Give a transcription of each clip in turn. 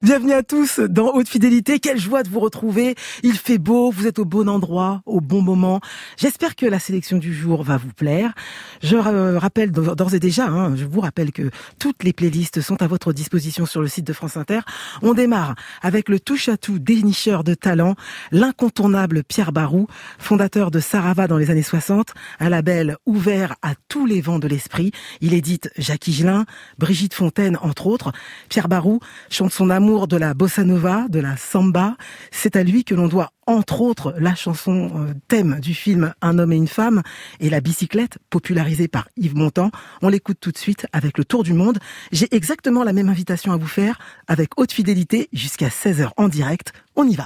Bienvenue à tous dans Haute Fidélité. Quelle joie de vous retrouver. Il fait beau, vous êtes au bon endroit, au bon moment. J'espère que la sélection du jour va vous plaire. Je rappelle d'ores et déjà, je vous rappelle que toutes les playlists sont à votre disposition sur le site de France Inter. On démarre avec le touche-à-tout dénicheur de talent, l'incontournable Pierre Barou, fondateur de Sarava dans les années 60, un label ouvert à tous les vents de l'esprit. Il édite Jacques Higelin, Brigitte Fontaine, entre autres. Pierre Barou chante son amour de la bossa nova, de la samba. C'est à lui que l'on doit, entre autres, la chanson thème du film Un homme et une femme et la bicyclette, popularisée par Yves Montand. On l'écoute tout de suite avec le tour du monde. J'ai exactement la même invitation à vous faire avec Haute Fidélité jusqu'à 16h en direct. On y va.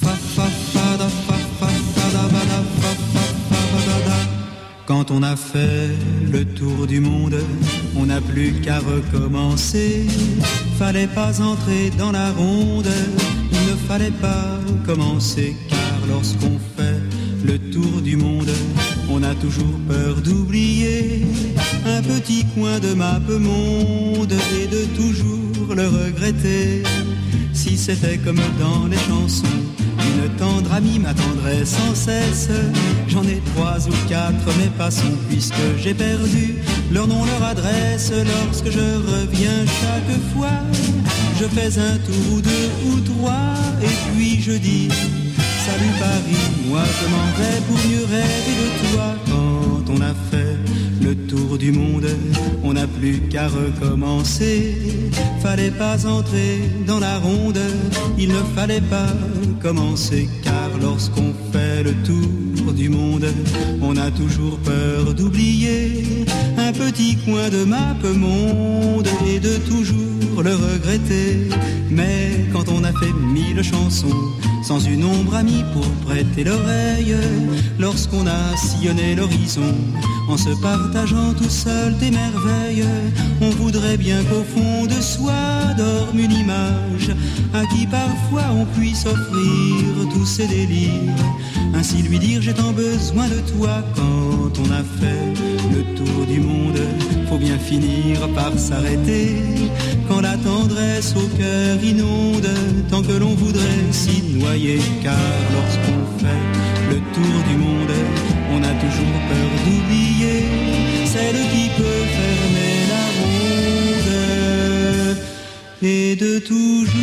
Quand on a fait le tour du monde, on n'a plus qu'à recommencer. Fallait pas entrer dans la ronde, il ne fallait pas commencer. Car lorsqu'on fait le tour du monde, on a toujours peur d'oublier un petit coin de map monde et de toujours le regretter. Si c'était comme dans les chansons, une tendre amie m'attendrait sans cesse. J'en ai 3 ou 4, mais passons, puisque j'ai perdu leur nom, leur adresse. Lorsque je reviens chaque fois, je fais un tour ou 2 ou 3, et puis je dis salut Paris, moi je m'en vais pour mieux rêver de toi. Quand on a fait le tour du monde, on n'a plus qu'à recommencer. Fallait pas entrer dans la ronde, il ne fallait pas commencer. Car lorsqu'on fait le tour du monde, on a toujours peur d'oublier un petit coin de map monde et de toujours le regretter. Mais quand on a fait 1000 chansons, sans une ombre amie pour prêter l'oreille, lorsqu'on a sillonné l'horizon, en se partageant tout seul des merveilles, on voudrait bien qu'au fond de soi dorme une image à qui parfois on puisse offrir tous ses délires. Ainsi lui dire j'ai tant besoin de toi. Quand on a fait le tour du monde, faut bien finir par s'arrêter. Quand la tendresse au cœur inonde, tant que l'on voudrait s'y noyer. Car lorsqu'on fait le tour du monde, on a toujours peur d'oublier celle qui peut fermer la ronde et de toujours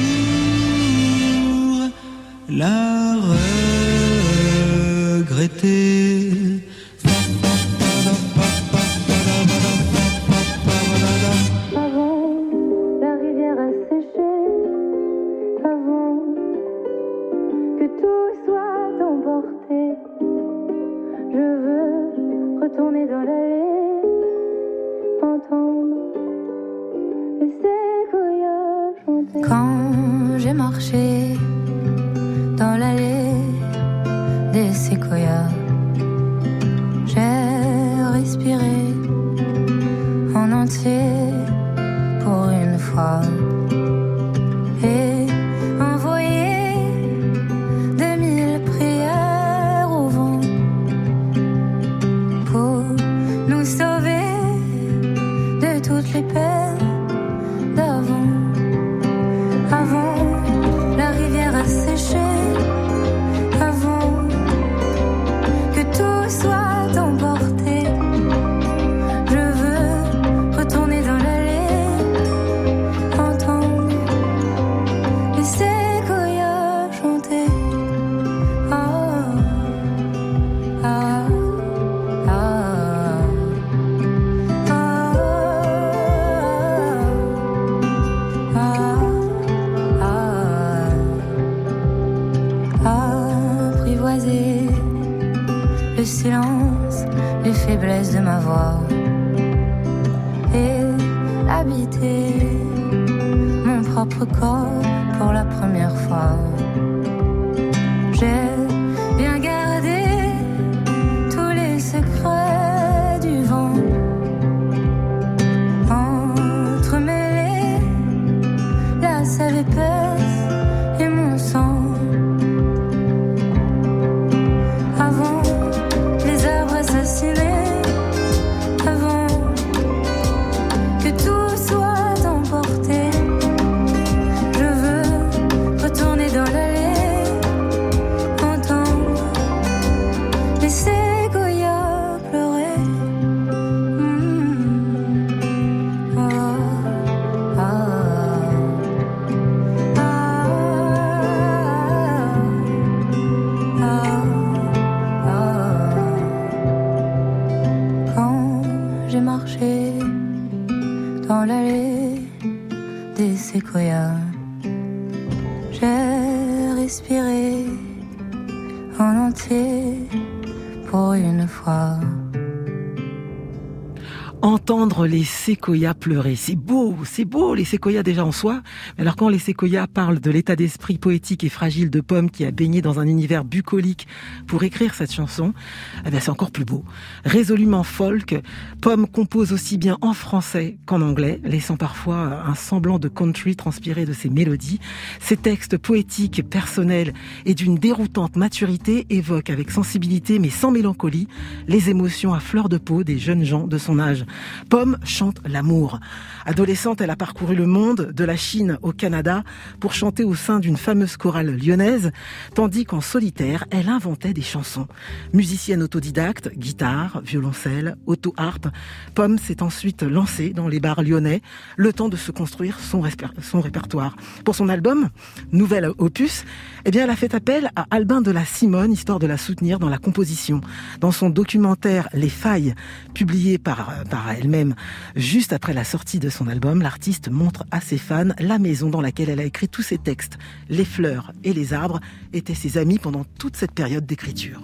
la regretter. Quand j'ai marché dans l'allée des séquoias, j'ai respiré en entier pour une fois et envoyé 2000 prières au vent pour nous sauver de toutes les peines d'avant. Avant, la rivière a séché, avant que tout soit emporté. Je veux retourner dans l'allée, entendre les séquoias chanter. Ah, ah, ah, ah, apprivoiser le silence, les faiblesses de ma voix et habiter mon propre corps pour la première fois. J'ai bien gardé tous les secrets du vent, entremêlés la sève épaisse et mon sang. Avant les arbres assassinés, avant que tout soit emporté, je veux respirer en entier pour une fois. Entendre les séquoias pleurer, c'est beau les séquoias déjà en soi. Mais alors quand les séquoias parlent de l'état d'esprit poétique et fragile de Pomme qui a baigné dans un univers bucolique pour écrire cette chanson, eh bien c'est encore plus beau. Résolument folk, Pomme compose aussi bien en français qu'en anglais, laissant parfois un semblant de country transpirer de ses mélodies. Ses textes poétiques, personnels et d'une déroutante maturité évoquent avec sensibilité mais sans mélancolie les émotions à fleur de peau des jeunes gens de son âge. Pomme chante l'amour. Adolescente, elle a parcouru le monde, de la Chine au Canada, pour chanter au sein d'une fameuse chorale lyonnaise, tandis qu'en solitaire, elle inventait des chansons. Musicienne autodidacte, guitare, violoncelle, auto-harpe, Pomme s'est ensuite lancée dans les bars lyonnais, le temps de se construire son répertoire. Pour son album, Nouvel Opus, eh bien, elle a fait appel à Albin de la Simone, histoire de la soutenir dans la composition. Dans son documentaire Les Failles, publié par elle-même juste après la sortie de son album, l'artiste montre à ses fans la maison dans laquelle elle a écrit tous ses textes. Les fleurs et les arbres étaient ses amis pendant toute cette période d'écriture.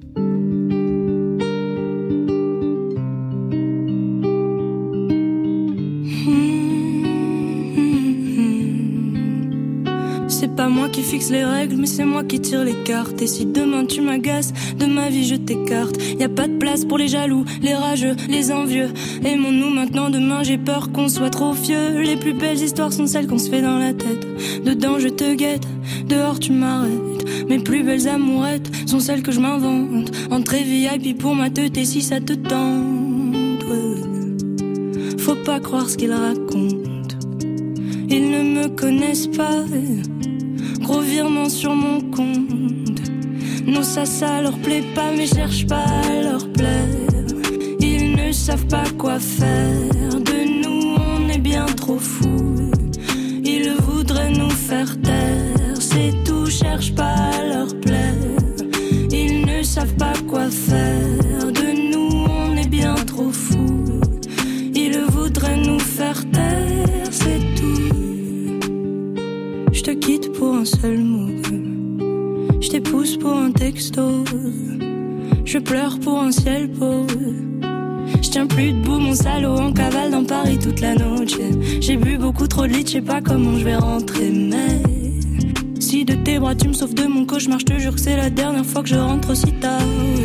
C'est pas moi qui fixe les règles, mais c'est moi qui tire les cartes. Et si demain tu m'agaces, de ma vie je t'écarte. Y a pas de place pour les jaloux, les rageux, les envieux. Aimons-nous maintenant, demain j'ai peur qu'on soit trop vieux. Les plus belles histoires sont celles qu'on se fait dans la tête. Dedans je te guette, dehors tu m'arrêtes. Mes plus belles amourettes sont celles que je m'invente. Entrée VIP pour ma teute et si ça te tente. Faut pas croire ce qu'ils racontent, ils ne me connaissent pas. Gros virement sur mon compte. Non ça leur plaît pas, mais cherche pas à leur plaire. Ils ne savent pas quoi faire. De nous on est bien trop fous. Ils voudraient nous faire taire. C'est tout, cherche pas à leur plaire. Ils ne savent pas quoi faire. De nous on est bien trop fous. Ils voudraient nous faire taire. C'est tout. Je te quitte pour un seul mot. Je t'épouse pour un texto. Je pleure pour un ciel beau. Je tiens plus debout mon salaud. En cavale dans Paris toute la noche. J'ai bu beaucoup trop de litres, je sais pas comment je vais rentrer. Mais si de tes bras tu me sauves de mon cauchemar, je te jure que c'est la dernière fois que je rentre aussi tard.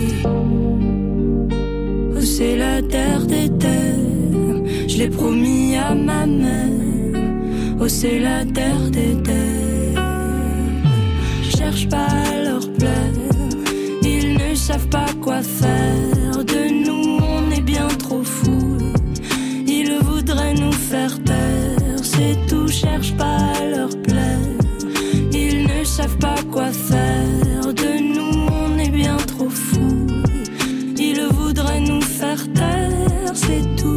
Oh, c'est la terre des terres, je l'ai promis à ma mère. Oh c'est la terre des terres. Je cherche pas à leur plaire. Ils ne savent pas quoi faire. De nous on est bien trop fous. Ils voudraient nous faire taire. C'est tout, cherche pas à leur plaire. Ils ne savent pas quoi faire. De nous on est bien trop fous. Ils voudraient nous faire taire. C'est tout.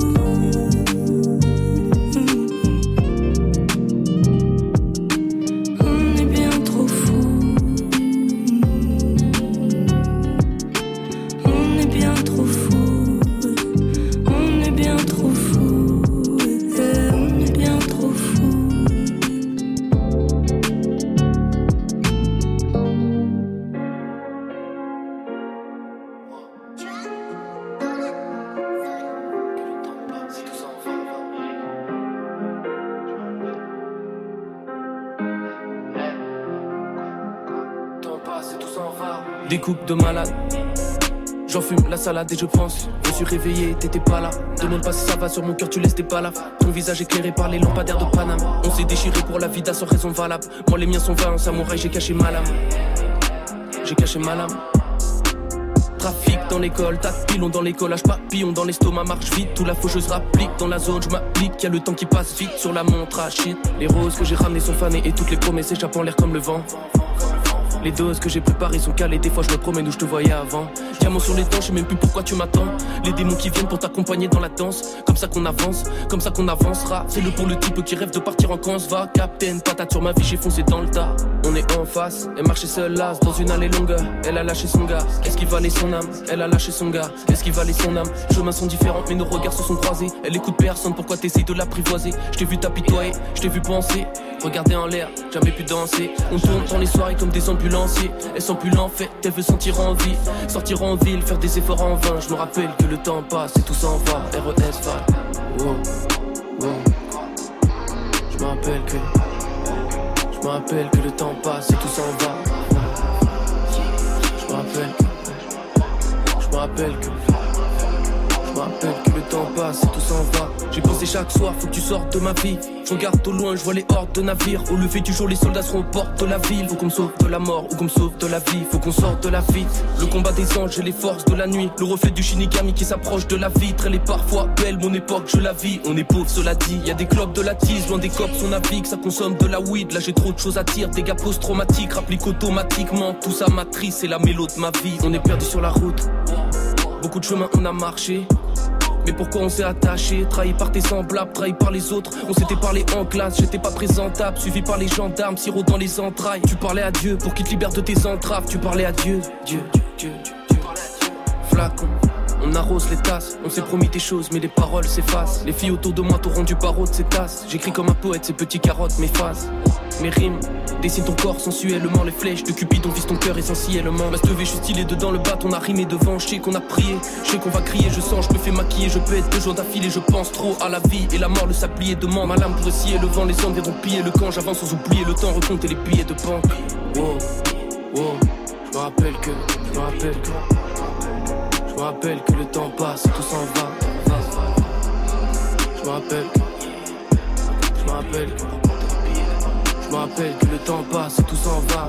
Des coupes de malade, j'en fume la salade et je pense. Je suis réveillé, t'étais pas là. Demande pas si ça va sur mon cœur, tu laisses tes balafres. Ton visage éclairé par les lampadaires de Paname. On s'est déchiré pour la vida sans raison valable. Moi les miens sont vains, un samouraï, j'ai caché ma lame. J'ai caché ma lame. Trafic dans l'école, tas de pilons dans l'école, collage papillon dans l'estomac, marche vite. Tout la faucheuse rapplique dans la zone, je m'applique. Y'a le temps qui passe vite sur la montre à shit. Les roses que j'ai ramenées sont fanées et toutes les promesses échappent en l'air comme le vent. Les doses que j'ai préparées sont calées, des fois je me promène où je te voyais avant. Diamant sur les dents, je sais même plus pourquoi tu m'attends. Les démons qui viennent pour t'accompagner dans la danse. Comme ça qu'on avance, comme ça qu'on avancera. C'est le pour le type qui rêve de partir en camp, va. Captain, patate sur ma vie, j'ai foncé dans le tas. On on est en face. Elle marchait seule là, dans une allée longue. Elle a lâché son gars, est-ce qu'il valait son âme? Elle a lâché son gars, est-ce qu'il valait son âme? Les chemins sont différents mais nos regards se sont croisés. Elle écoute personne, pourquoi t'essayes de l'apprivoiser? Je t'ai vu t'apitoyer, je t'ai vu penser. Regarder en l'air, jamais pu danser. On tourne dans les soirées comme des ambulanciers. Elle sent plus l'enfer, elle veut sentir en vie. Sortir en ville, faire des efforts en vain. Je me rappelle que le temps passe et tout s'en va. RES va. Wow, wow. Je me rappelle que le temps passe et tout s'en va. Je me rappelle que le temps passe et tout s'en va. J'ai pensé chaque soir, faut que tu sortes de ma vie. Je regarde au loin, je vois les hordes de navires. Au lever du jour, les soldats seront aux portes de la ville. Faut qu'on me sauve de la mort ou qu'on me sauve de la vie. Faut qu'on sorte de la vie. Le combat des anges et les forces de la nuit. Le reflet du Shinigami qui s'approche de la vitre. Elle est parfois belle, mon époque, je la vis. On est pauvre, cela dit. Y a des clubs de la tise, loin des cops, on navigue. Ça consomme de la weed, là j'ai trop de choses à dire. Des gars post-traumatiques, rapplique automatiquement. Tout ça matrice, c'est la mélo de ma vie. On est perdu sur la route. Beaucoup de chemins on a marché. Mais pourquoi on s'est attaché? Trahi par tes semblables, trahi par les autres. On s'était parlé en classe, j'étais pas présentable. Suivi par les gendarmes, sirop dans les entrailles. Tu parlais à Dieu pour qu'il te libère de tes entraves. Tu parlais à Dieu, Dieu. Flacon, on arrose les tasses. On s'est promis des choses mais les paroles s'effacent. Les filles autour de moi t'auront du barreau de ces tasses. J'écris comme un poète, ces petits carottes m'effacent. Mes rimes dessinent ton corps sensuellement. Les flèches de Cupidon visent ton cœur essentiellement. Ma stevée, je suis stylé dedans le bat, on a rimé devant. Je sais qu'on a prié, je sais qu'on va crier. Je sens, je me fais maquiller, je peux être 2 jours d'affilée. Je pense trop à la vie et la mort, le sablier demande. Ma lame pour scier le vent, les hommes viendront piller le camp. J'avance sans oublier le temps, recompter les billets de banque. Wow, wow, je me rappelle que le temps passe et tout s'en va. Je me rappelle que le temps passe et tout s'en va.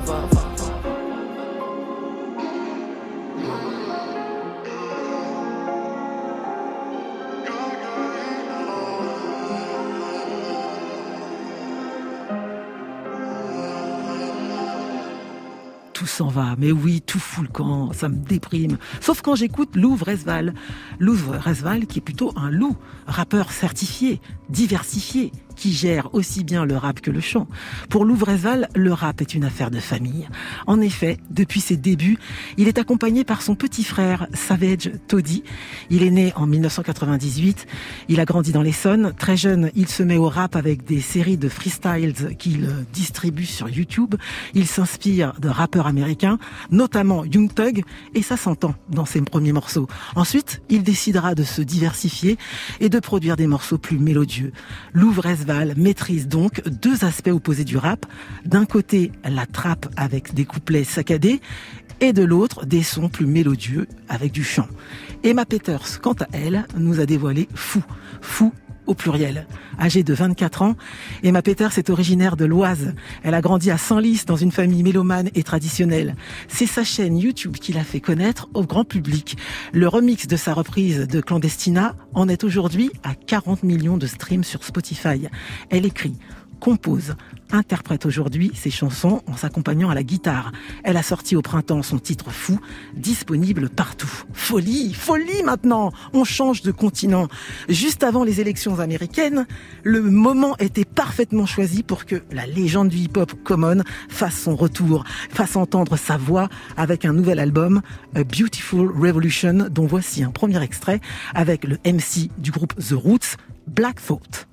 Tout s'en va, mais oui, tout fout le camp, ça me déprime. Sauf quand j'écoute Lou Vresval. Lou Vresval qui est plutôt un loup, rappeur certifié, diversifié, qui gère aussi bien le rap que le chant. Pour Lou Vresval, le rap est une affaire de famille. En effet, depuis ses débuts, il est accompagné par son petit frère Savage Toddy. Il est né en 1998, il a grandi dans l'Essonne. Très jeune, il se met au rap avec des séries de freestyles qu'il distribue sur YouTube. Il s'inspire de rappeurs américains, notamment Young Thug, et ça s'entend dans ses premiers morceaux. Ensuite, il décidera de se diversifier et de produire des morceaux plus mélodieux. Lou Vresval maîtrise donc 2 aspects opposés du rap. D'un côté, la trappe avec des couplets saccadés et de l'autre, des sons plus mélodieux avec du chant. Emma Peters, quant à elle, nous a dévoilé Fou au pluriel. Âgée de 24 ans, Emma Peters est originaire de l'Oise. Elle a grandi à Senlis dans une famille mélomane et traditionnelle. C'est sa chaîne YouTube qui l'a fait connaître au grand public. Le remix de sa reprise de Clandestina en est aujourd'hui à 40 millions de streams sur Spotify. Elle écrit, compose, interprète aujourd'hui ses chansons en s'accompagnant à la guitare. Elle a sorti au printemps son titre Fou, disponible partout. Folie maintenant. On change de continent. Juste avant les élections américaines, le moment était parfaitement choisi pour que la légende du hip-hop Common fasse son retour, fasse entendre sa voix avec un nouvel album, A Beautiful Revolution, dont voici un premier extrait avec le MC du groupe The Roots, Black Thought.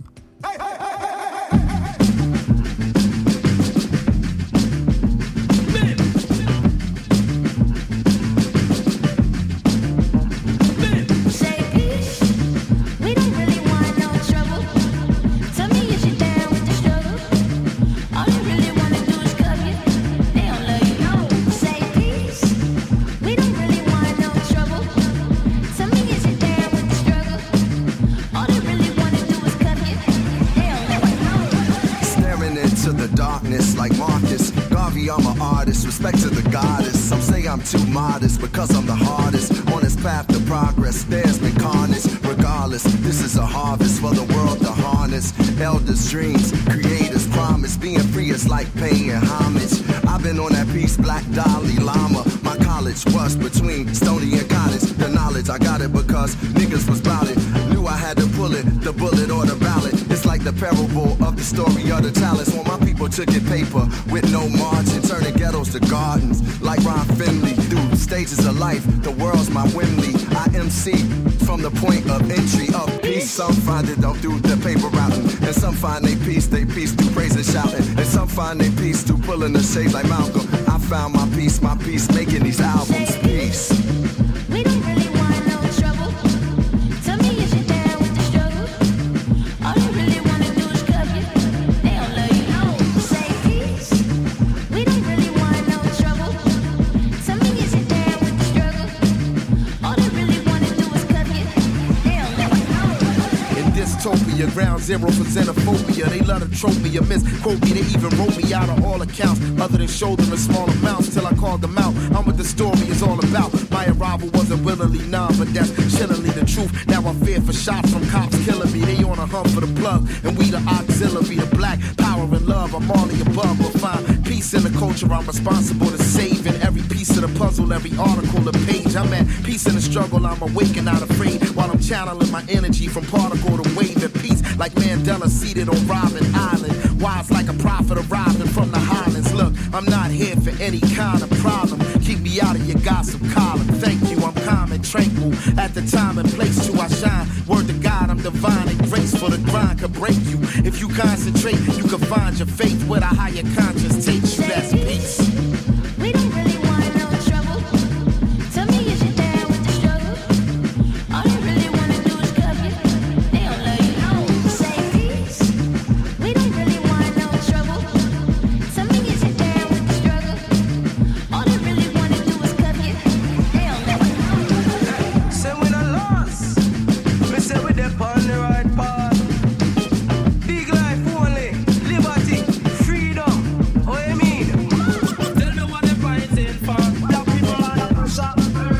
I'm an artist, respect to the goddess. Some say I'm too modest because I'm the hardest. On this path to progress, there's been carnage. Regardless, this is a harvest for the world to harness. Elders' dreams, creators' promise. Being free is like paying homage. I've been on that piece, Black Dalai Lama. My College was between Stony and Cottage. The knowledge, I got it because niggas was bout it. Knew I had to pull it, the bullet or the ballot. It's like the parable of the story of the talents. When my people took it paper with no margin, turning ghettos to gardens. Like Ron Finley, through stages of life, the world's my Wembley. I MC from the point of entry of peace. Some find it though through the paper routing, and some find they peace through praise and shouting, and some find they peace through pulling the shades like Malcolm. I found my peace making these albums. Peace. We don't really want no trouble. Tell me is you down with the struggle? All they really wanna do is cuff you. They don't let you know. Say peace. We don't really want no trouble. Tell me is you down with the struggle? All they really wanna do is cuff you. They don't let you know. In dystopia, ground zero for xenophobia. They love to trope me or misquote me. They even wrote me out of all accounts, other than show them in small amounts till I called them out. I'm what the story is all about. My arrival wasn't willingly none, but that's chillingly the truth. Now I fear for shots from cops killing me. They on a hunt for the plug, and we the auxiliary, the black power and love. I'm all the above, but find peace in the culture. I'm responsible to saving every piece of the puzzle, every article, the page. I'm at peace in the struggle. I'm awake and not afraid, while I'm channeling my energy from particle to wave at peace. Like Mandela seated on Robin Island, wise like a prophet arriving from the Highlands. Look, I'm not here for any kind of problem. Keep me out of your gossip column. Thank you, I'm calm and tranquil. At the time and place to I shine. Word to God, I'm divine and graceful. The grind could break you. If you concentrate, you can find your faith where the higher conscience takes you. That's peace. We don't really want no trouble. Tell me is you down with the struggle? All they really wanna do is cuff you. They don't let you know. Say peace. We don't really want no trouble. Tell me is you down with the struggle? All they really wanna do is cuff you. They don't let you know. Say we not lost. Me say we dey on the right path. Big life only, liberty, freedom. Oh, you mean? Tell me what they're fighting for. Black people are the pressure.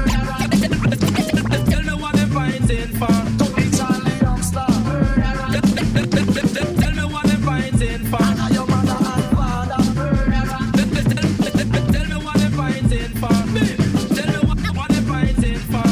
Tell me what they're fighting for. Don't be Charlie Youngster. Tell me what they're fighting for. I know your mother and father. Tell me what they're fighting for. Tell me what they're fighting for.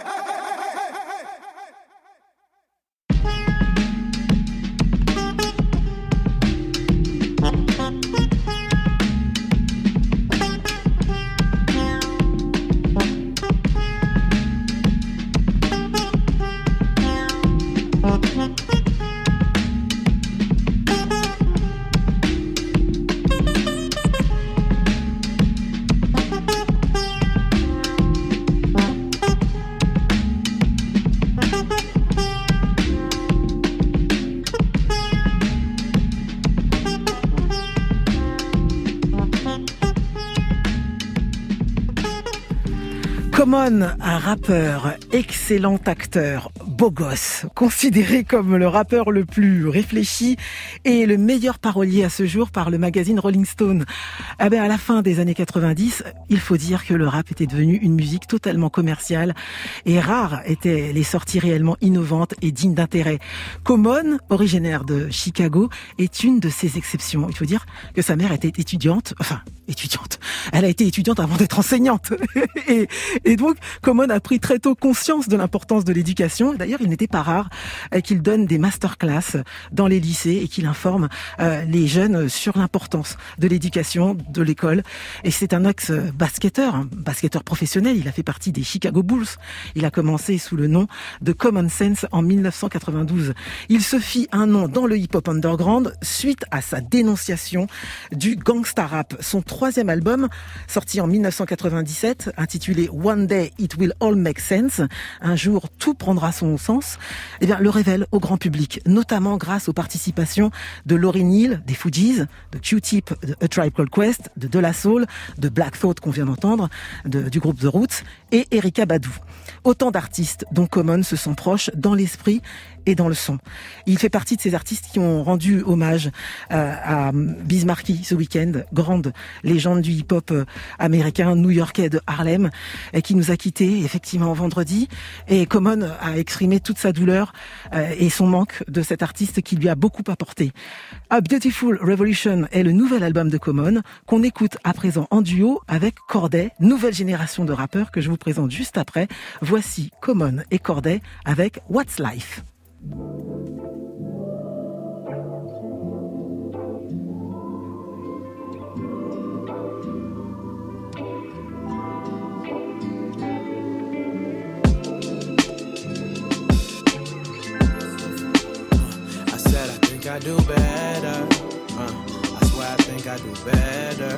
Common, un rappeur, excellent acteur, beau gosse, considéré comme le rappeur le plus réfléchi et le meilleur parolier à ce jour par le magazine Rolling Stone. À la fin des années 90, il faut dire que le rap était devenu une musique totalement commerciale et rares étaient les sorties réellement innovantes et dignes d'intérêt. Common, originaire de Chicago, est une de ces exceptions. Il faut dire que sa mère était étudiante. Elle a été étudiante avant d'être enseignante. Et donc, Common a pris très tôt conscience de l'importance de l'éducation. D'ailleurs, il n'était pas rare qu'il donne des masterclass dans les lycées et qu'il informe les jeunes sur l'importance de l'éducation, de l'école. Et c'est un ex-basketteur, basketteur professionnel. Il a fait partie des Chicago Bulls. Il a commencé sous le nom de Common Sense en 1992. Il se fit un nom dans le hip-hop underground suite à sa dénonciation du gangsta rap. Son troisième album, sorti en 1997, intitulé One Day It Will All Make Sense, un jour tout prendra son sens, le révèle au grand public, notamment grâce aux participations de Lauryn Hill, des Fugees, de Q-Tip, de A Tribe Called Quest, de De La Soul, de Black Thought qu'on vient d'entendre, du groupe The Roots, et Erykah Badu. Autant d'artistes dont Common se sent proche dans l'esprit et dans le son. Il fait partie de ces artistes qui ont rendu hommage à Biz Markie ce week-end, grande légende du hip-hop américain, new-yorkais de Harlem, et qui nous a quittés effectivement vendredi. Et Common a exprimé toute sa douleur et son manque de cet artiste qui lui a beaucoup apporté. A Beautiful Revolution est le nouvel album de Common qu'on écoute à présent en duo avec Cordae, nouvelle génération de rappeurs que je vous présente juste après. Voici Common et Cordae avec What's Life. I do better. I swear I think I do better.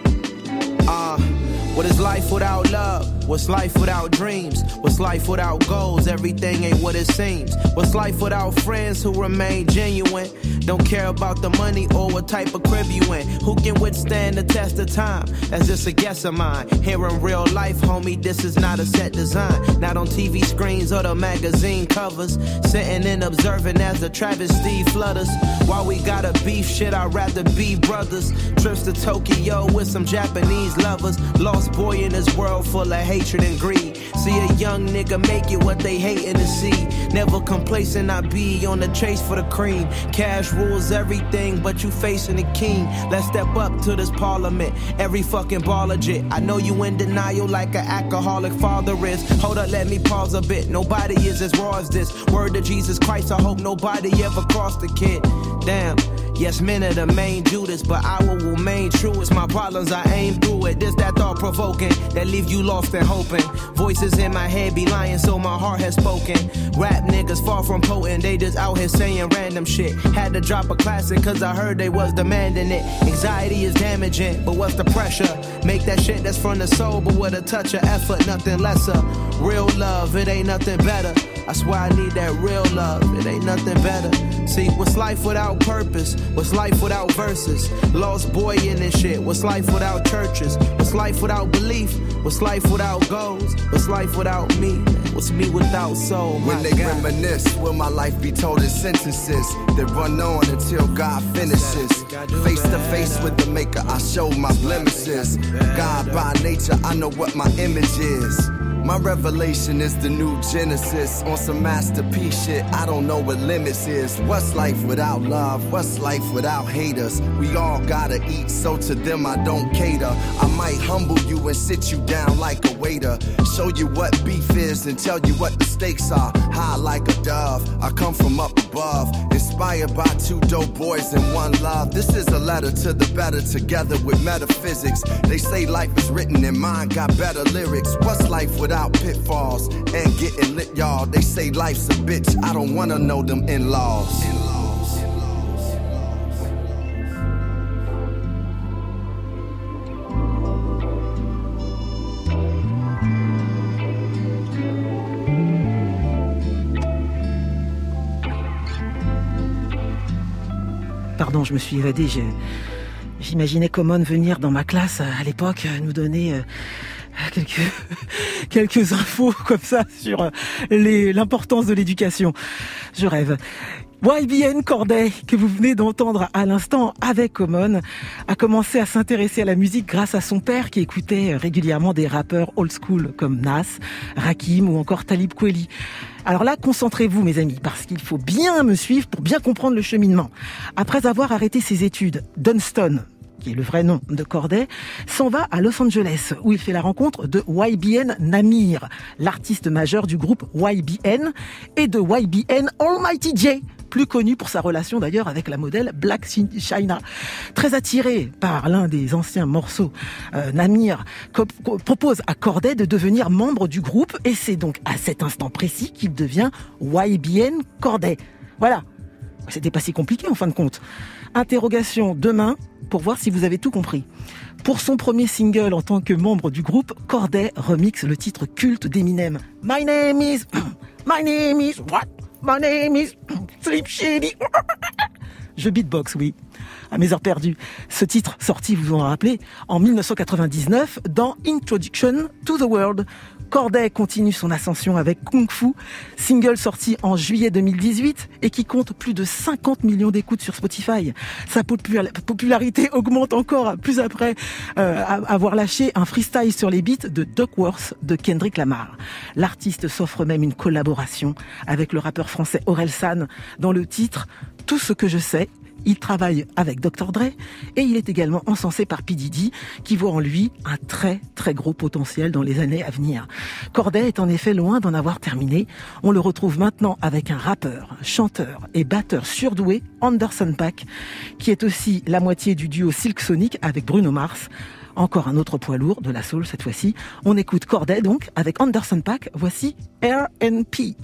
What is life without love? What's life without dreams? What's life without goals? Everything ain't what it seems. What's life without friends who remain genuine? Don't care about the money or what type of crib you in. Who can withstand the test of time? That's just a guess of mine. Here in real life, homie, this is not a set design. Not on TV screens or the magazine covers. Sitting and observing as the travesty flutters. While we got a beef shit, I'd rather be brothers. Trips to Tokyo with some Japanese lovers. Lost boy in this world full of hatred and greed. See a young nigga make it what they hating to see. Never complacent, I be on the chase for the cream. Cash rules everything, but you facing the king. Let's step up to this parliament. Every fucking ball legit. I know you in denial like an alcoholic father is. Hold up, let me pause a bit. Nobody is as raw as this. Word to Jesus Christ, I hope nobody ever crossed the kid. Damn. Yes, men are the main Judas, but I will remain true. It's my problems, I aim through it. This that thought provoking, that leave you lost and hoping. Voices in my head be lying, so my heart has spoken. Rap niggas far from potent, they just out here saying random shit. Had to drop a classic, cause I heard they was demanding it. Anxiety is damaging, but what's the pressure? Make that shit that's from the soul, but with a touch of effort, nothing lesser. Real love, it ain't nothing better. I swear I need that real love, it ain't nothing better. See, what's life without purpose? What's life without verses? Lost boy in this shit. What's life without churches? What's life without belief? What's life without goals? What's life without me? What's me without soul? When they reminisce, will my life be told in sentences that run on until God finishes? Face to face with the maker, I show my blemishes. God by nature, I know what my image is. My revelation is the new Genesis. On some masterpiece shit, I don't know what limits is. What's life without love? What's life without haters? We all gotta eat, so to them I don't cater. I might humble you and sit you down like a waiter. Show you what beef is and tell you what the stakes are. High like a dove, I come from up above. Inspired by two dope boys and one love. This is a letter to the better, together with metaphysics. They say life is written and mine got better lyrics. What's life without pitfalls and getting lit, y'all? They say life's a bitch, I don't wanna know them in-laws. Pardon, je me suis évadée. J'imaginais Common venir dans ma classe à l'époque nous donner quelques infos comme ça sur l'importance de l'éducation. Je rêve. YBN Cordae, que vous venez d'entendre à l'instant avec Common, a commencé à s'intéresser à la musique grâce à son père qui écoutait régulièrement des rappeurs old school comme Nas, Rakim ou encore Talib Kweli. Alors là, concentrez-vous mes amis, parce qu'il faut bien me suivre pour bien comprendre le cheminement. Après avoir arrêté ses études, Dunston, qui est le vrai nom de Cordae, s'en va à Los Angeles, où il fait la rencontre de YBN Namir, l'artiste majeur du groupe YBN, et de YBN Almighty J, plus connu pour sa relation d'ailleurs avec la modèle Black China. Très attiré par l'un des anciens morceaux, Namir propose à Cordae de devenir membre du groupe, et c'est donc à cet instant précis qu'il devient YBN Cordae. Voilà, c'était pas si compliqué en fin de compte. Interrogation demain pour voir si vous avez tout compris. Pour son premier single en tant que membre du groupe, Cordae remixe le titre culte d'Eminem. My name is what? My name is Slim Shady. Je beatbox, oui, à mes heures perdues. Ce titre, sorti, vous vous en rappelez, en 1999, dans Introduction to the World, Corday continue son ascension avec Kung Fu, single sorti en juillet 2018 et qui compte plus de 50 millions d'écoutes sur Spotify. Sa popularité augmente encore plus après avoir lâché un freestyle sur les beats de Duckworth de Kendrick Lamar. L'artiste s'offre même une collaboration avec le rappeur français Orelsan dans le titre « Tout ce que je sais ». Il travaille avec Dr. Dre et il est également encensé par P. Diddy qui voit en lui un très très gros potentiel dans les années à venir. Corday est en effet loin d'en avoir terminé. On le retrouve maintenant avec un rappeur, chanteur et batteur surdoué, Anderson .Paak, qui est aussi la moitié du duo Silk Sonic avec Bruno Mars. Encore un autre poids lourd de la soul cette fois-ci. On écoute Corday donc avec Anderson .Paak. Voici R&P.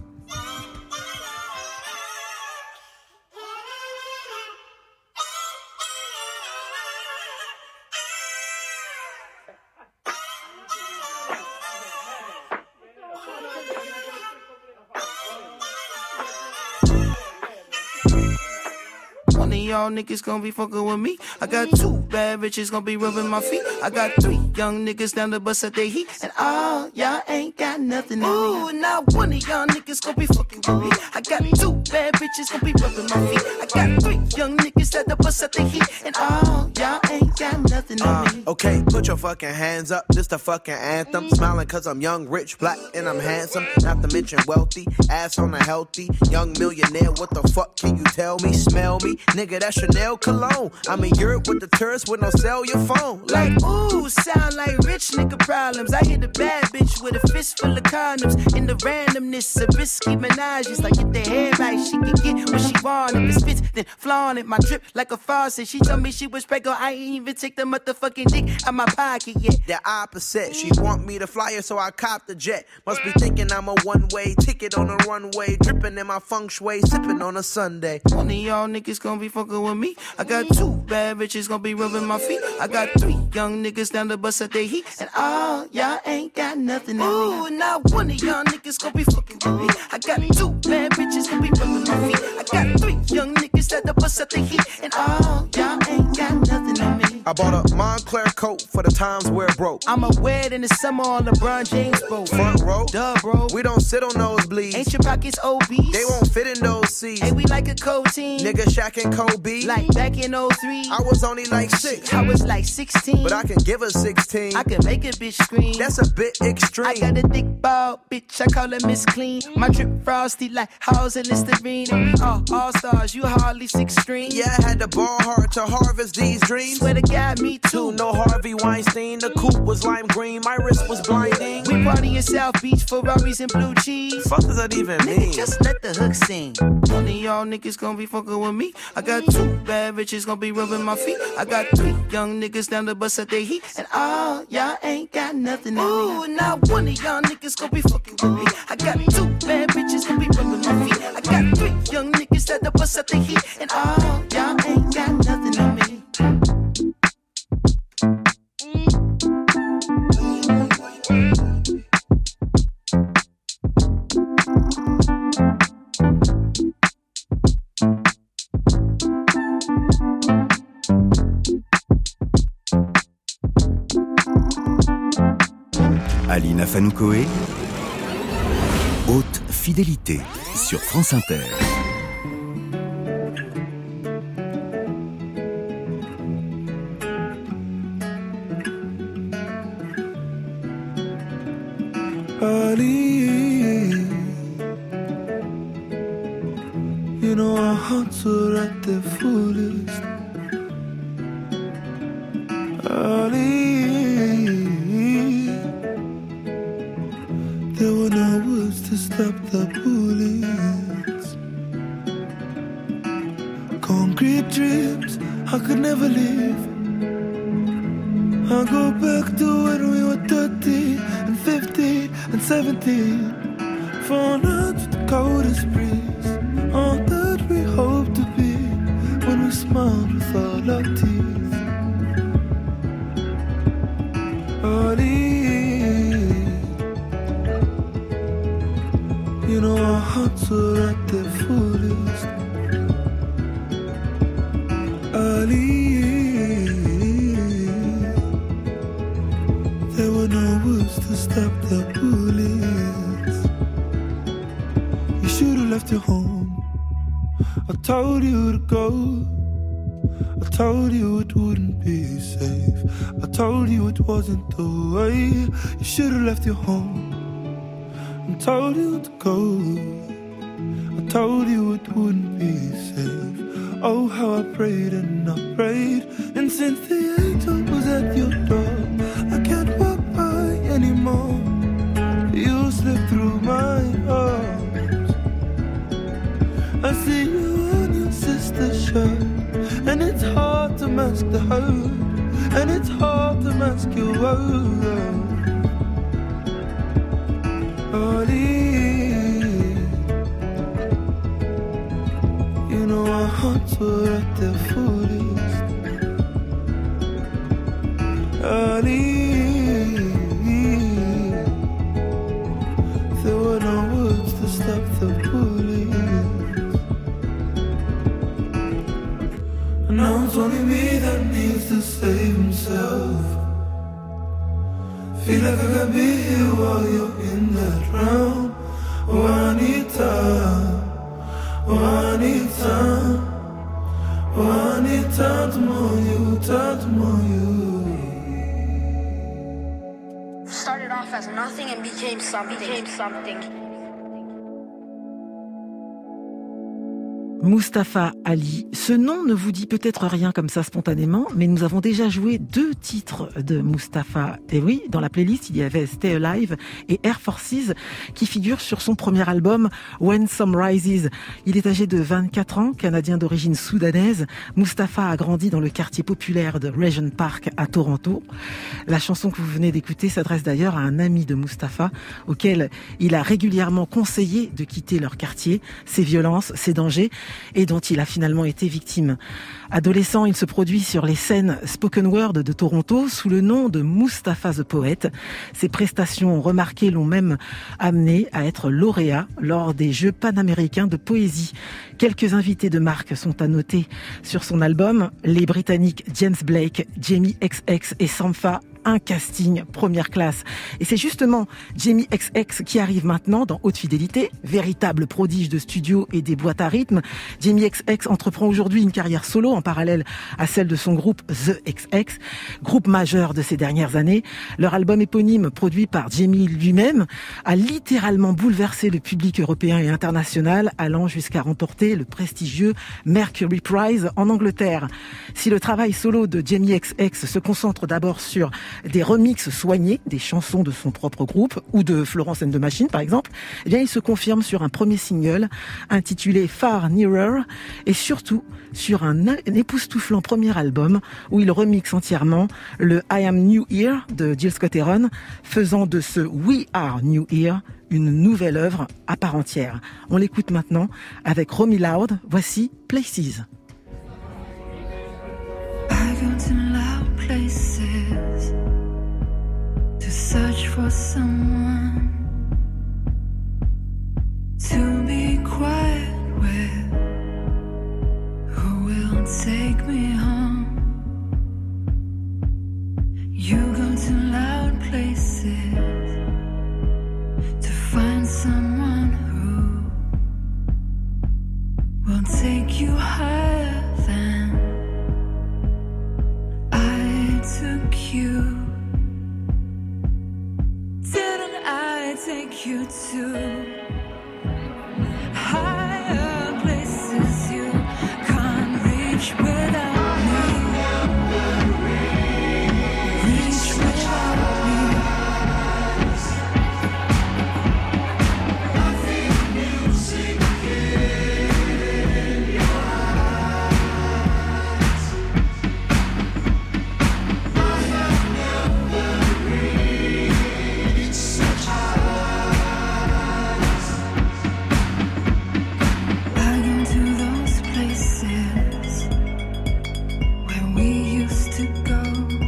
One of y'all niggas gon' be fucking with me. I got 2 bad bitches gon' be rubbing my feet. I got 3 young niggas down to bust at their heat. And all y'all ain't got nothing on me. Ooh, now one of y'all niggas gon' be fucking with me. I got 2 bad bitches gon' be rubbing my feet. I got 3 young niggas down to bust at their heat. And all y'all ain't got nothing on me. Okay, put your fucking hands up. This the fucking anthem. Smiling cause I'm young, rich, black, and I'm handsome. Not to mention wealthy. Ass on a healthy. Young millionaire. What the fuck can you tell me? Smell me? Nigga, that's Chanel cologne. I'm in Europe with the tourists with no cellular phone. Like, ooh, sound like rich nigga problems. I hit a bad bitch with a fist full of condoms. In the randomness of risky menages. Like, get the head right, she can get what she want. If it spits, then flaunt it. My drip like a faucet. She told me she was pregnant. I ain't even take the motherfucking dick out my pocket yet. The opposite. She want me to fly her, so I cop the jet. Must be thinking I'm a one-way ticket on a runway. Dripping in my feng shui, sipping on a Sunday. One of y'all niggas gon' be fucking with me. I got 2 bad bitches gon' be rubbing my feet. I got 3 young niggas down to bust at their heat. And all y'all ain't got nothing on me. Ooh, now one of y'all niggas gon' be fucking with me. I got 2 bad bitches gon' be rubbing my feet. I got 3 young niggas down to bust at their heat. And all y'all ain't got nothing on me. I bought a Montclair coat for the times where it broke. I'ma wear it in the summer on LeBron James boat. Front row? Duh, bro. We don't sit on nosebleeds. Ain't your pockets obese? They won't fit in those seats. Hey, we like a cold team. Nigga Shaq and Kobe. Like back in 03. I was only like 6. I was like 16. But I can give her 16. I can make a bitch scream. That's a bit extreme. I got a thick ball, bitch, I call her Miss Clean. My drip frosty like Halls and Listerine. And we all stars, you hardly 16. Yeah, I had to ball hard to harvest these dreams. Swear to God, me too. No Harvey Weinstein, the coupe was lime green, my wrist was blinding. We party in South Beach, Ferraris and blue cheese. Fuck does that even mean? Nigga, just let the hook sing. One of y'all niggas gon' be fucking with me. I got 2 bad bitches gon' be rubbing my feet. I got 3 young niggas down to bust at their heat. And all y'all ain't got nothing on me. Ooh, now one of y'all niggas gon' be fucking with me. I got 2 bad bitches gon' be rubbing my feet. I got 3 young niggas down to bust at their heat. And all y'all ain't got nothing on me. Alina Fanoukoé, Haute Fidélité sur France Inter. Ali, you know our hearts are at their fullest. Ali, there were no words to stop the bullets. Concrete dreams I could never leave. I go back to when we were 30 and 50 and 17. Falling out with the coldest breeze. All that we hope to be when we smiled with all our teeth. Ali, you know our hearts are at their fullest. Ali, There were no words to stop the bullets. You should have left your home. I told you to go. I told you it wouldn't be safe. I told you it wasn't the way. You should have left your home. I told you to go. I told you it wouldn't be safe. Oh, how I prayed and I prayed. And since the angel was at your door, I can't walk by anymore. You slipped through my arms. I see you on your sister's shirt, and it's hard to mask the hurt, and it's hard to mask your words. Ollie, you know our hearts were at their fullest. Ollie, there were no words to stop the bullets. And now it's only me that needs to save himself. Feel like I could be here while you're in that round. Oh, I need time. Oh, I need time. Oh, I need time to more you, time to more you. Started off as nothing and became something. Mustapha Ali. Ce nom ne vous dit peut-être rien comme ça spontanément, mais nous avons déjà joué 2 titres de Mustapha. Et oui, dans la playlist, il y avait Stay Alive et Air Forces qui figurent sur son premier album When Some Rises. Il est âgé de 24 ans, canadien d'origine soudanaise. Mustapha a grandi dans le quartier populaire de Regent Park à Toronto. La chanson que vous venez d'écouter s'adresse d'ailleurs à un ami de Mustapha auquel il a régulièrement conseillé de quitter leur quartier, ses violences, ses dangers, et dont il a finalement été victime. Adolescent, il se produit sur les scènes spoken word de Toronto sous le nom de Mustapha the Poet. Ses prestations remarquées l'ont même amené à être lauréat lors des Jeux panaméricains de poésie. Quelques invités de marque sont à noter sur son album, les Britanniques James Blake, Jamie XX et Sampha. Un casting première classe. Et c'est justement Jamie XX qui arrive maintenant dans Haute Fidélité, véritable prodige de studio et des boîtes à rythme. Jamie XX entreprend aujourd'hui une carrière solo en parallèle à celle de son groupe The XX, groupe majeur de ces dernières années. Leur album éponyme, produit par Jamie lui-même, a littéralement bouleversé le public européen et international, allant jusqu'à remporter le prestigieux Mercury Prize en Angleterre. Si le travail solo de Jamie XX se concentre d'abord sur des remixes soignés des chansons de son propre groupe ou de Florence and the Machine par exemple, eh bien il se confirme sur un premier single intitulé Far Nearer et surtout sur un époustouflant premier album où il remixe entièrement le I Am New Here de Jill Scott Heron, faisant de ce We Are New Here une nouvelle œuvre à part entière. On l'écoute maintenant avec Romy Loud. Voici Places. I go to loud places to search for someone to be quiet with, who will take me home. You go to loud places to find someone who will take you higher than I took you. Didn't I take you to higher places you can't reach without me? Reach without me. I feel music in your eyes. I have never reached such heights. I go to those places where we used to go.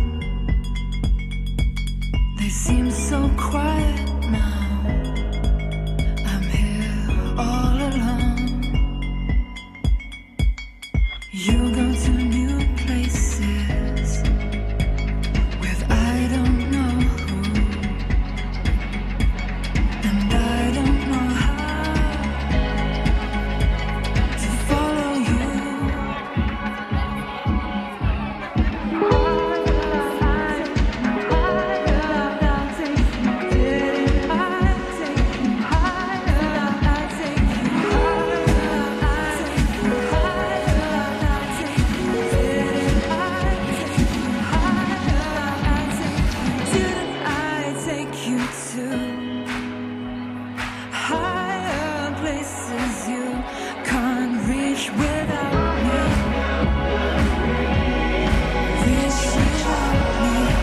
They seem so quiet now. I'm here all alone. You go to new places with I don't know who. Should I take you to higher places you can't reach without me? Reach without me.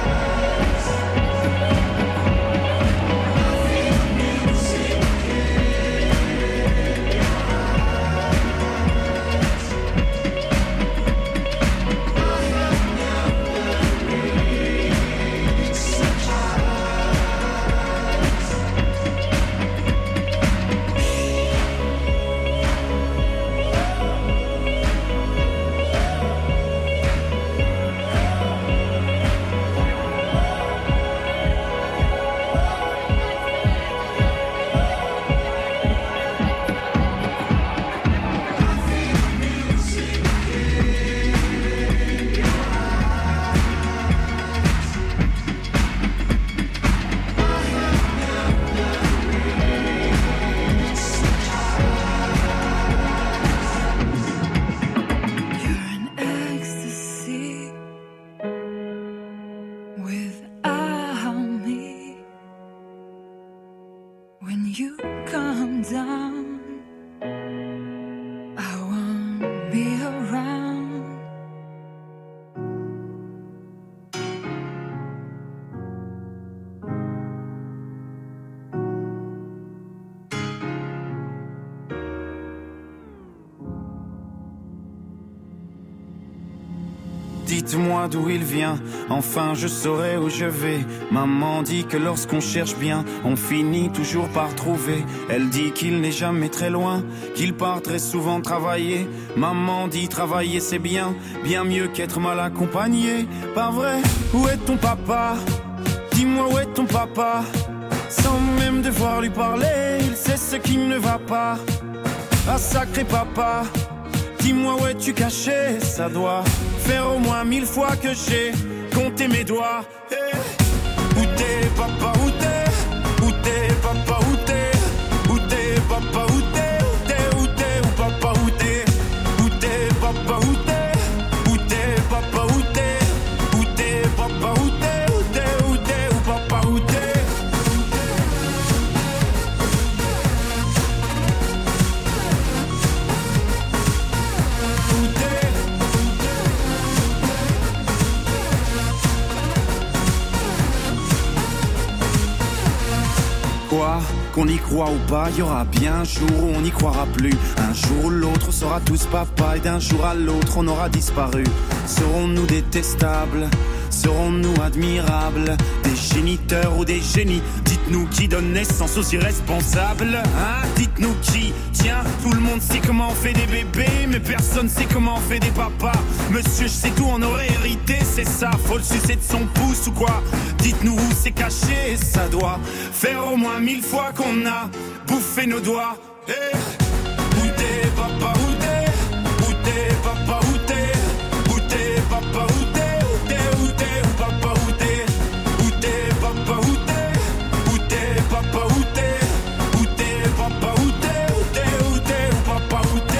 Dites-moi d'où il vient, enfin je saurai où je vais. Maman dit que lorsqu'on cherche bien, on finit toujours par trouver. Elle dit qu'il n'est jamais très loin, qu'il part très souvent travailler. Maman dit travailler c'est bien, bien mieux qu'être mal accompagné. Pas vrai? Où est ton papa? Dis-moi où est ton papa? Sans même devoir lui parler, il sait ce qui ne va pas. Ah sacré papa, dis-moi où es-tu caché? Ça doit faire au moins 1000 fois que j'ai compté mes doigts. Hey. Où t'es papa, où t'es? Où t'es papa, où t'es? Où t'es papa, où t'es? Où t'es, où t'es, où papa, où t'es? Où t'es papa, où t'es? Où t'es papa, où t'es? Où t'es papa, où t'es? Où t'es, où t'es, où papa, où t'es? Quoi? Qu'on y croit ou pas, y aura bien un jour où on n'y croira plus. Un jour ou l'autre, on sera tous papa et d'un jour à l'autre, on aura disparu. Serons-nous détestables? Serons-nous admirables? Des géniteurs ou des génies? Dites-nous qui donne naissance aux irresponsables, hein? Dites-nous qui? Tiens, tout le monde sait comment on fait des bébés, mais personne sait comment on fait des papas. Monsieur, je sais tout, on aurait hérité, c'est ça. Faut le sucer de son pouce ou quoi? Dites-nous où c'est caché, ça doit faire au moins 1000 fois qu'on a bouffé nos doigts. Hey. Où t'es papa, où t'es? Où t'es papa, où t'es? Où t'es papa, où t'es? Où t'es, où t'es, où papa, où t'es? Où t'es papa, où t'es? Où t'es papa, où t'es? Où t'es papa, où t'es? Où t'es, où t'es, où papa, où t'es?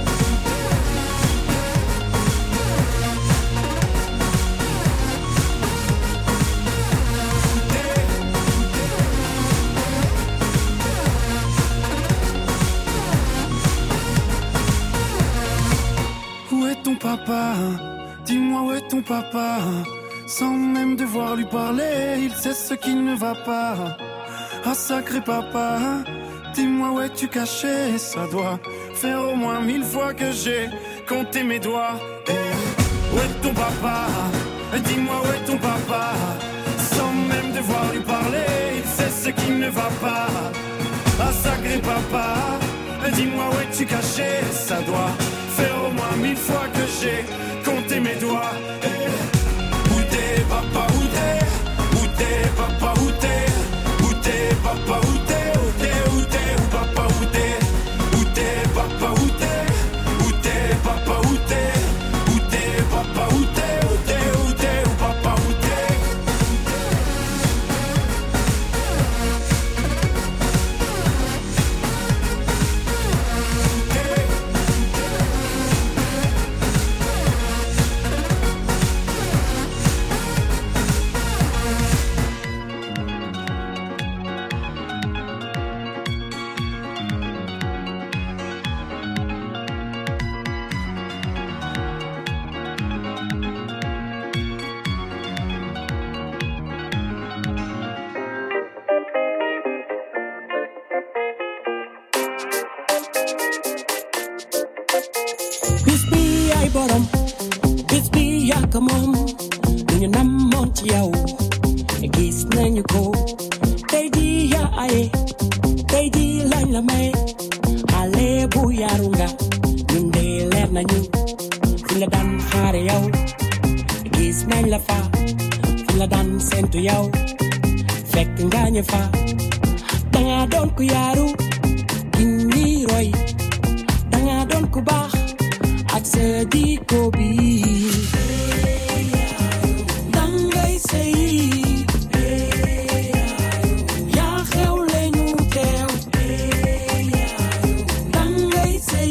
Où est ton papa? Dis-moi où est ton papa? Sans même devoir lui parler, il sait ce qui ne va pas. Ah sacré papa, dis-moi où es-tu caché? Ça doit faire au moins 1000 fois que j'ai compté mes doigts. Hey. Où est ton papa? Dis-moi où est ton papa? Sans même devoir lui parler, il sait ce qui ne va pas. Ah sacré papa, dis-moi où es-tu caché? Ça doit faire au moins 1000 fois que j'ai compté mes doigts. Hey. Où t'es papa, où t'es? Où t'es papa, où t'es? Où t'es papa, où t'es? Où t'es, où t'es, où papa, où t'es? Où t'es papa, où t'es? Où t'es papa, où t'es? Où t'es papa, où t'es? Où t'es, où t'es, où papa, où t'es? borom bis bi yàgg moom duñu namoon ci yow gis nañu ko tey di yaa aye tey di lañ la may ale bu yaru nga ñun de leer nañu fi la daan xaare yow gis nañ la fa fi la daan sentu yow fekk nga ñu fa danga doon ku yaru inni roy danga doon ku baax ak sa jikko bi dangay sey yaa xewle ñu teew dangay sey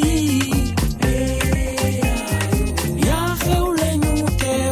yaa xewle ñu teew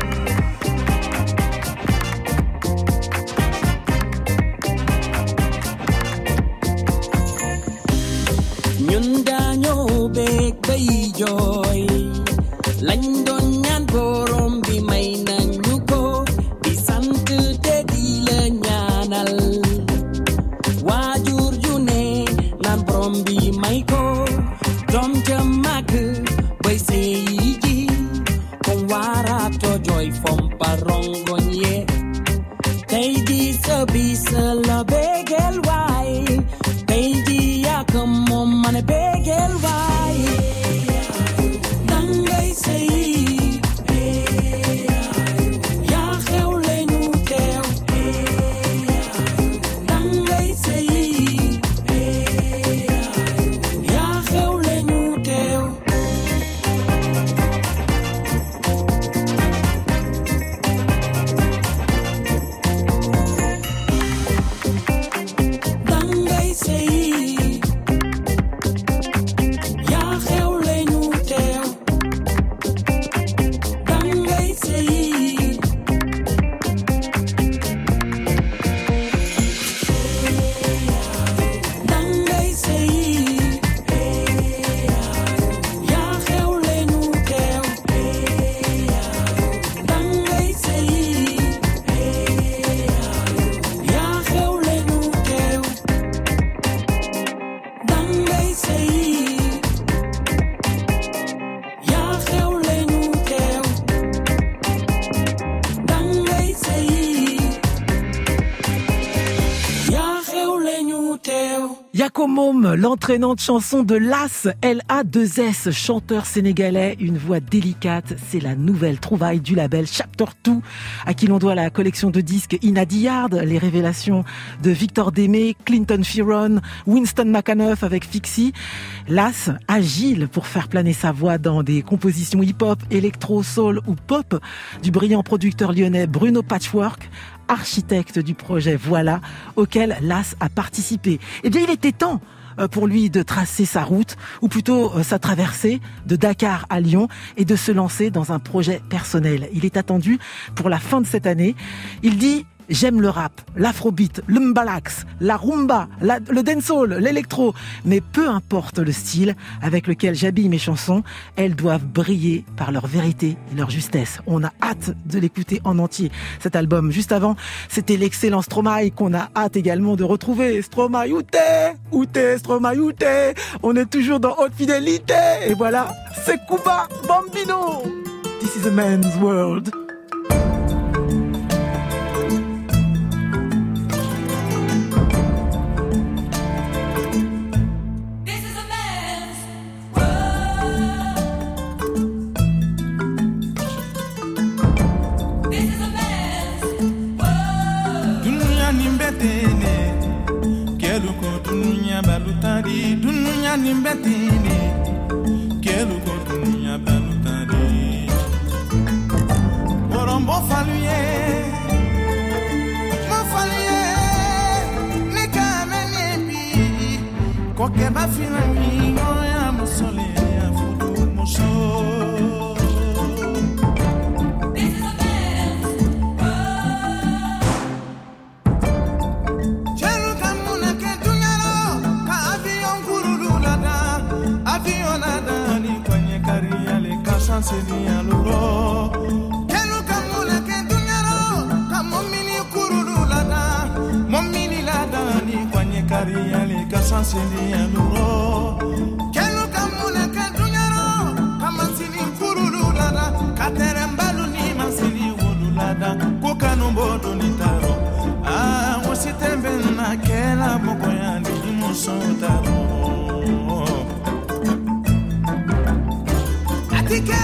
ñun dañoo bég bay jooy lañ doon ñaan borom bi may nañu ko di sant te di la ñaanal waajur ju ne naan borom bi may ko doom ja màgg bay sey ji kon waarato jooy fompa rongoñ ye tey di sa bis la bégel waay tey di yàgg moom man bégel waay dangay sey yaa xewle ñu teew dangay sey yaa xewle ñu teew dangay sey yaa xewle ñu teew dangay sey dangay sey yaa xewle ñu teew dangay sey yaa xewle ñu teew dangay sey yaa xewle ñu teew dangay sey yaa xewle ñu teew Yakomom, l'entraînante chanson de Las, L-A-2-S, chanteur sénégalais, une voix délicate. C'est la nouvelle trouvaille du label Chapter 2, à qui l'on doit la collection de disques Inadiyard, les révélations de Victor Démé, Clinton Fearon, Winston McAnuff avec Fixie. Las, agile pour faire planer sa voix dans des compositions hip-hop, électro, soul ou pop, du brillant producteur lyonnais Bruno Patchwork, architecte du projet Voilà, auquel Las a participé. Eh bien, il était temps pour lui de tracer sa route, ou plutôt sa traversée de Dakar à Lyon, et de se lancer dans un projet personnel. Il est attendu pour la fin de cette année. Il dit: j'aime le rap, l'afrobeat, le mbalax, la rumba, le dancehall, l'électro. Mais peu importe le style avec lequel j'habille mes chansons, elles doivent briller par leur vérité et leur justesse. On a hâte de l'écouter en entier, cet album. Juste avant, c'était l'excellent Stromae qu'on a hâte également de retrouver. Stromae, où t'es? Où t'es, Stromae, où t'es? On est toujours dans Haute Fidélité. Et voilà, c'est Cuba Bambino. This is a man's world. Dununya nimbetini kelu ko dununya balutani Borombo faluye mo faluye ne kamene bi ko ke ba finani no ya mo sole ya fudu mo so Senia luro kelu kamuna ke dunyaro kamomini kurulu lada momini lada ni kwanye kariya le kasansenia luro kelu kamuna ke dunyaro kamasini kurulu tonitaro. Ah, wasitembe na kela mokoyani musotaro. Atike.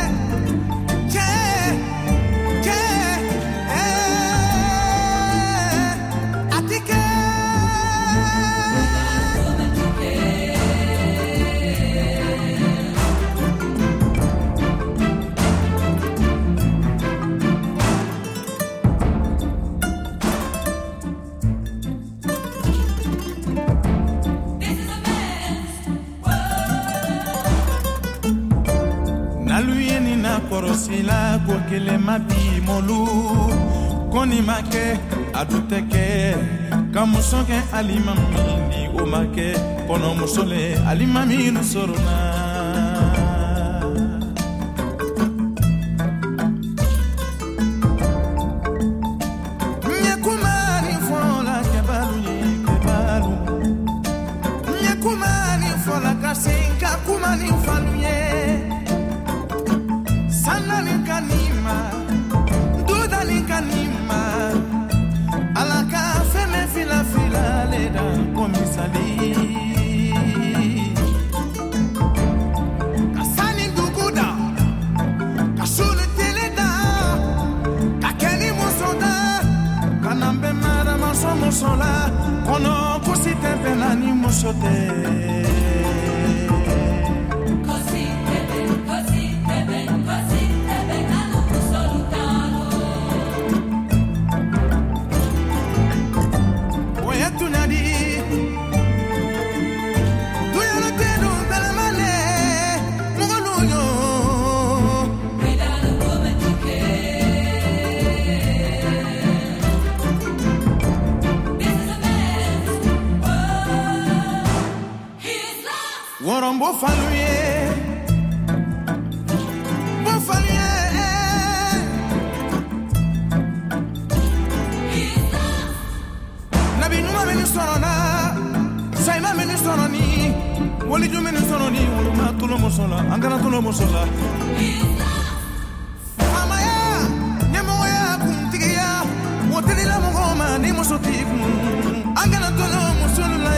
Korosila kokele mabi molu koni make aduteke kamusoke alimamini omake kono musole alimamini sorona nyakumani fola kebalu kebalu nyakumani fola kasinka kumani faluye Kanima, Dudani Kanima, Alaka Feme Fila Fila Leda Komisali Kasani Duguda, Kasulu Teleda, Kakeni Mosoda, Kanambe Mara Masomosola, Kono Kusite Penani Mosote. Warombo faluye, bo faluye. Nabi numa meni sorona, saima meni soroni, wali ju meni soroni, waluma tulo mosola, angana tulo mosola. Amaya, nyemoya kuntiya, woteni la mongoma ni mosoti kun, angana tulo mosola.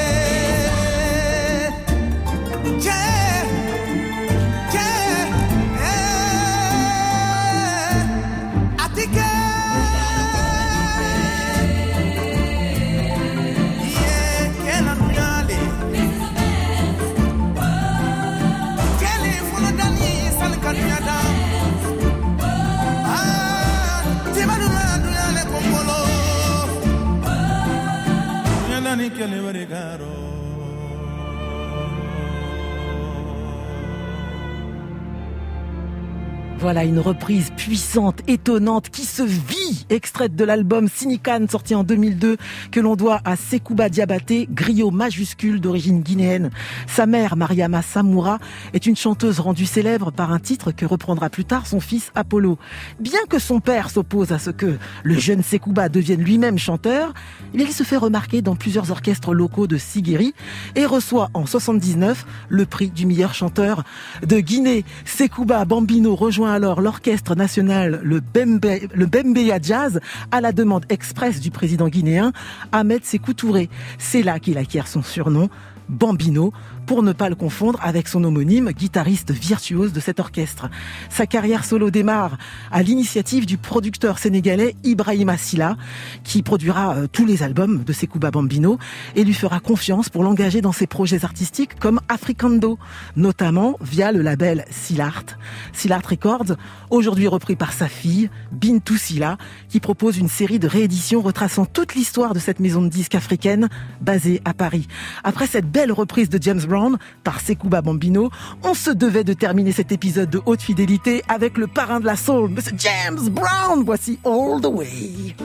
Voilà une reprise puissante, étonnante, qui se vit, extraite de l'album Sinikane, sorti en 2002, que l'on doit à Sekouba Diabaté, griot majuscule d'origine guinéenne. Sa mère, Mariama Samoura, est une chanteuse rendue célèbre par un titre que reprendra plus tard son fils Apollo. Bien que son père s'oppose à ce que le jeune Sekouba devienne lui-même chanteur, il se fait remarquer dans plusieurs orchestres locaux de Siguiri et reçoit en 79 le prix du meilleur chanteur de Guinée. Sekouba Bambino rejoint alors l'orchestre national, le Bembeya Jazz, à la demande expresse du président guinéen Ahmed Sékou Touré. C'est là qu'il acquiert son surnom, Bambino, pour ne pas le confondre avec son homonyme, guitariste virtuose de cet orchestre. Sa carrière solo démarre à l'initiative du producteur sénégalais Ibrahima Silla, qui produira tous les albums de Sekouba Bambino et lui fera confiance pour l'engager dans ses projets artistiques comme Africando, notamment via le label Sillart Records, aujourd'hui repris par sa fille, Bintou Silla, qui propose une série de rééditions retraçant toute l'histoire de cette maison de disques africaine basée à Paris. Après cette belle reprise de James Brown par Sekouba Bambino, on se devait de terminer cet épisode de Haute Fidélité avec le parrain de la soul, Mr. James Brown. Voici All the Way.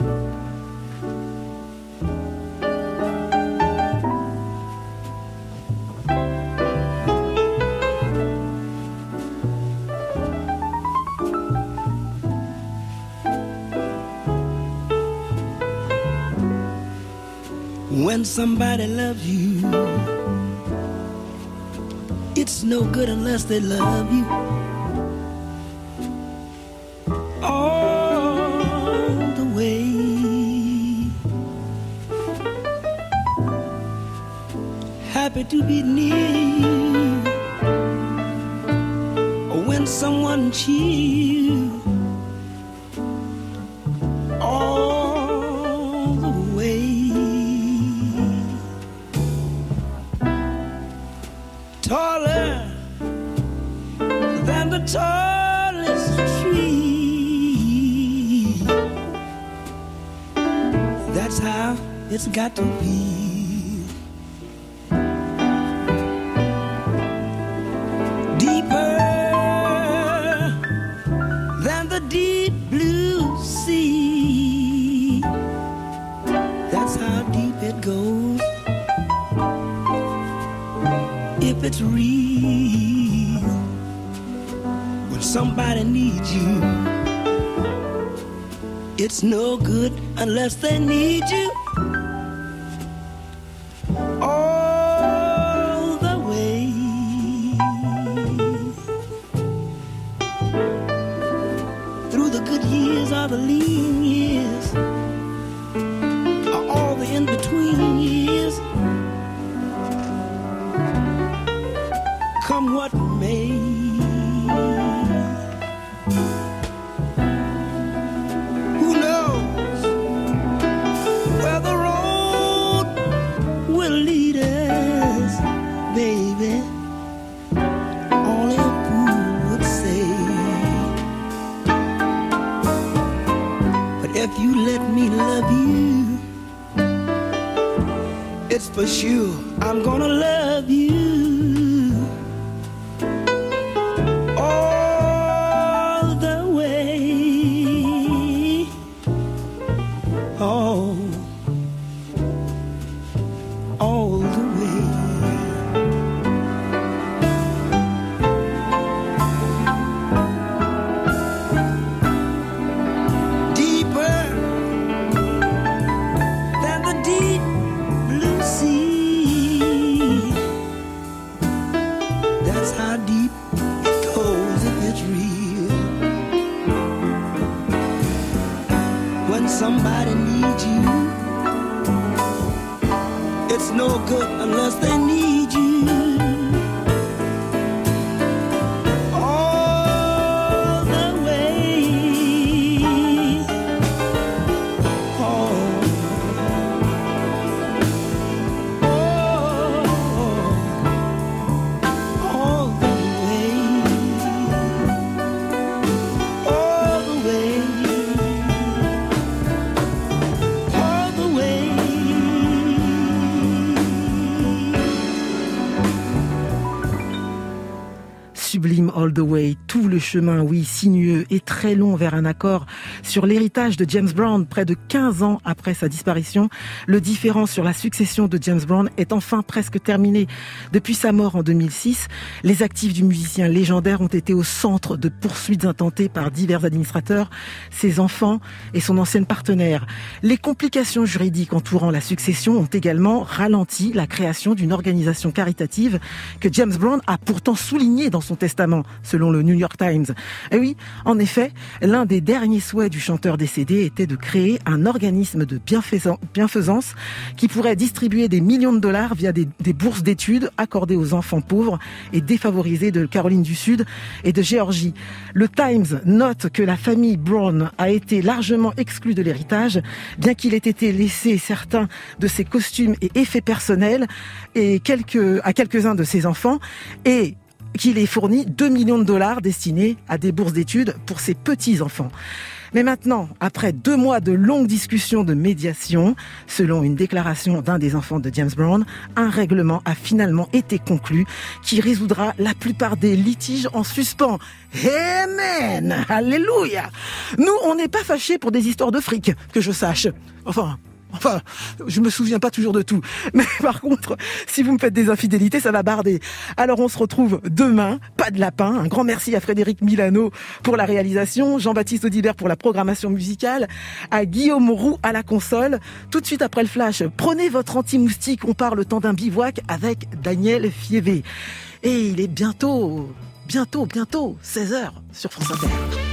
When somebody loves you, it's no good unless they love you. All the way. happy to be near you. When someone cheers you all the way. Taller than the tallest tree. That's how it's got to be. Deeper than the deep blue sea. That's how deep it goes. If it's real, when somebody needs you, it's no good unless they need you. All the way. Through the good years or the lean years, or all the in-between years, come what may. Who knows where the road will lead us, baby? Only a fool would say. But if you let me love you, it's for sure I'm gonna love you. Somebody needs you. It's no good unless they need you. All the way. Oh. All the way. All the way. Sublime All the Way, tout le chemin, oui, sinueux et très long vers un accord sur l'héritage de James Brown près de 15 ans après sa disparition. Le différend sur la succession de James Brown est enfin presque terminé. Depuis sa mort en 2006, les actifs du musicien légendaire ont été au centre de poursuites intentées par divers administrateurs, ses enfants et son ancienne partenaire. Les complications juridiques entourant la succession ont également ralenti la création d'une organisation caritative que James Brown a pourtant soulignée dans son testament, selon le New York Times. Et oui, en effet, l'un des derniers souhaits du chanteur décédé était de créer un organisme de bienfaisance qui pourrait distribuer des millions de dollars via des bourses d'études accordées aux enfants pauvres et défavorisés de Caroline du Sud et de Géorgie. Le Times note que la famille Brown a été largement exclue de l'héritage, bien qu'il ait été laissé certains de ses costumes et effets personnels à quelques-uns de ses enfants, et qu'il ait fourni 2 millions de dollars destinés à des bourses d'études pour ses petits-enfants. Mais maintenant, après 2 mois de longues discussions de médiation, selon une déclaration d'un des enfants de James Brown, un règlement a finalement été conclu qui résoudra la plupart des litiges en suspens. Amen! Alléluia! Nous, on n'est pas fâchés pour des histoires de fric, que je sache. Enfin, je me souviens pas toujours de tout. Mais par contre, si vous me faites des infidélités, ça va barder. Alors on se retrouve demain, pas de lapin. Un grand merci à Frédéric Milano pour la réalisation, Jean-Baptiste Audibert pour la programmation musicale, à Guillaume Roux à la console. Tout de suite après le flash, prenez votre anti-moustique, on part le temps d'un bivouac avec Daniel Fievé. Et il est bientôt, 16h sur France Inter.